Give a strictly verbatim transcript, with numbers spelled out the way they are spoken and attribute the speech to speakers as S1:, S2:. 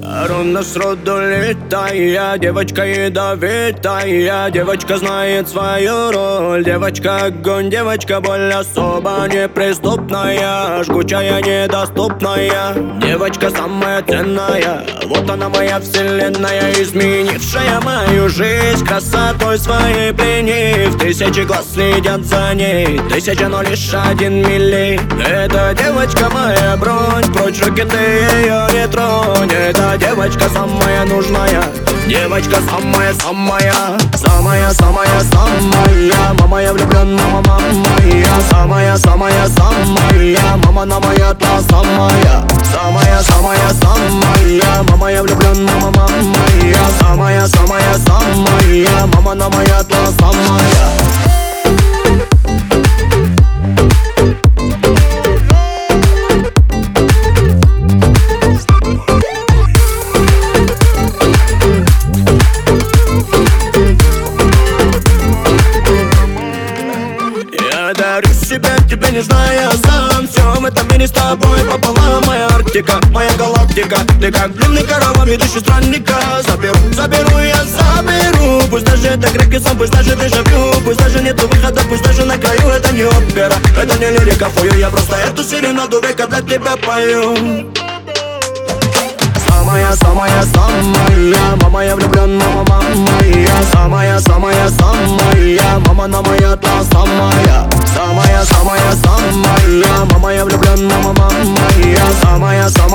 S1: Ровно сроду летая, девочка ядовитая. Девочка знает свою роль. Девочка огонь, девочка боль, особо неприступная, жгучая, недоступная. Девочка самая ценная, вот она моя вселенная, изменившая мою жизнь, красотой своей пленив. Тысячи глаз следят за ней, тысяча, но лишь один милей. Эта девочка моя бронь, прочь руки, ты ее не тронь. Эта девочка самая нужная, девочка самая-самая, самая-самая-самая. Мама, я влюблен, мама, мама моя, самая-самая-самая. Мама на моя, та самая, самая-самая-самая. Мама, я влюблен, мама, мама моя, самая-самая-самая. Мама на моя, та самая. Я дарю себя тебе, не зная сам. Все в этом мире с тобой пополам. Моя Арктика, моя галактика. Ты как длинный караван, ведущий странника. Заберу, заберу, я заберу. Пусть даже это крики сон, пусть даже дежавю. Пусть даже нету выхода, пусть даже на краю. Это не опера, это не лирика, фою. Я просто эту серенаду века для тебя пою. Самая-самая-самая, мама, я влюблен, мама, мама моя, самая-самая-самая. Мама на моя, та самая, самая-самая-самая. Мама, я влюблен, мама, мама моя, самая-самая.